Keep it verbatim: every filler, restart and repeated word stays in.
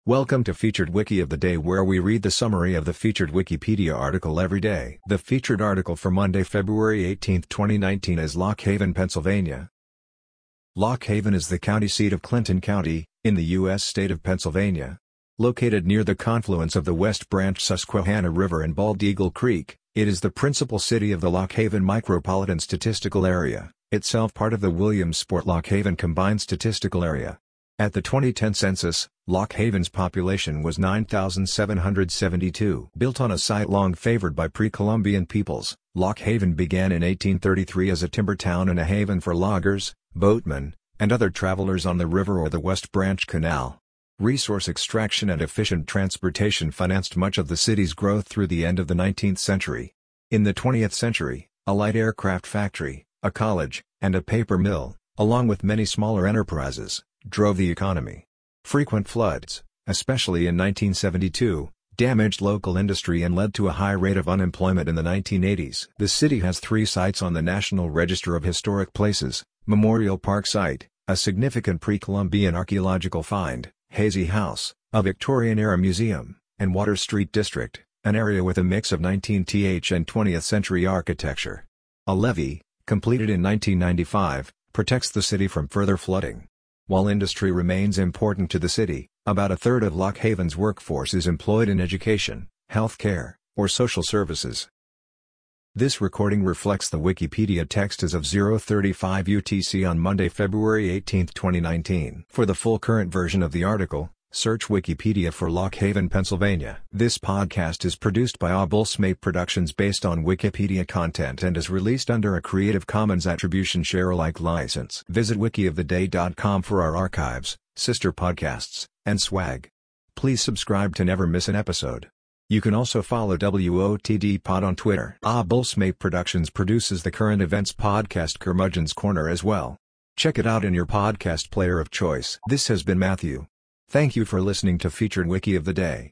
Welcome to Featured Wiki of the Day, where we read the summary of the featured Wikipedia article every day. The featured article for Monday, February eighteenth, twenty nineteen is Lock Haven, Pennsylvania. Lock Haven is the county seat of Clinton County, in the U S state of Pennsylvania. Located near the confluence of the West Branch Susquehanna River and Bald Eagle Creek, it is the principal city of the Lock Haven Micropolitan Statistical Area, itself part of the Williamsport-Lock Haven Combined Statistical Area. At the twenty ten census, Lock Haven's population was nine thousand seven hundred seventy-two. Built on a site long favored by pre-Columbian peoples, Lock Haven began in eighteen thirty-three as a timber town and a haven for loggers, boatmen, and other travelers on the river or the West Branch Canal. Resource extraction and efficient transportation financed much of the city's growth through the end of the nineteenth century. In the twentieth century, a light aircraft factory, a college, and a paper mill, along with many smaller enterprises, drove the economy. Frequent floods, especially in nineteen seventy-two, damaged local industry and led to a high rate of unemployment in the nineteen eighties. The city has three sites on the National Register of Historic Places: Memorial Park Site, a significant pre-Columbian archaeological find, Hazy House, a Victorian-era museum, and Water Street District, an area with a mix of nineteenth and twentieth century architecture. A levee, completed in nineteen ninety-five, protects the city from further flooding. While industry remains important to the city, about a third of Lock Haven's workforce is employed in education, healthcare, or social services. This recording reflects the Wikipedia text as of zero thirty-five U T C on Monday, February eighteenth, twenty nineteen. For the full current version of the article, search Wikipedia for Lock Haven, Pennsylvania. This podcast is produced by Obulsmate Productions based on Wikipedia content and is released under a Creative Commons Attribution Share-alike license. Visit wiki of the day dot com for our archives, sister podcasts, and swag. Please subscribe to never miss an episode. You can also follow W O T D Pod on Twitter. Obulsmate Productions produces the current events podcast Curmudgeon's Corner as well. Check it out in your podcast player of choice. This has been Matthew. Thank you for listening to Featured Wiki of the Day.